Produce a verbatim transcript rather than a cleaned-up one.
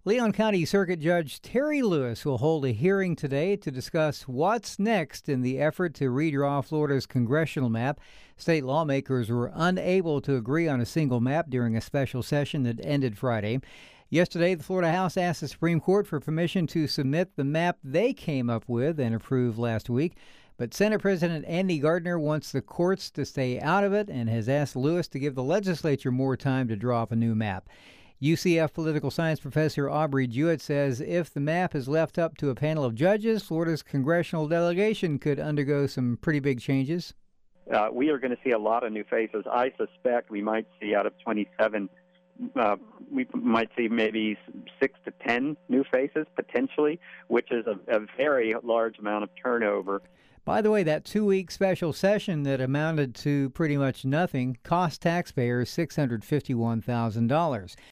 Leon County Circuit Judge Terry Lewis will hold a hearing today to discuss what's next in the effort to redraw Florida's congressional map. State lawmakers were unable to agree on a single map during a special session that ended Friday. Yesterday, the Florida House asked the Supreme Court for permission to submit the map they came up with and approved last week. But Senate President Andy Gardner wants the courts to stay out of it and has asked Lewis to give the legislature more time to draw up a new map. U C F political science professor Aubrey Jewett says if the map is left up to a panel of judges, Florida's congressional delegation could undergo some pretty big changes. Uh, we are going to see a lot of new faces. I suspect we might see out of twenty-seven, uh, we might see maybe six to ten new faces potentially, which is a, a very large amount of turnover. By the way, that two-week special session that amounted to pretty much nothing cost taxpayers six hundred fifty-one thousand dollars.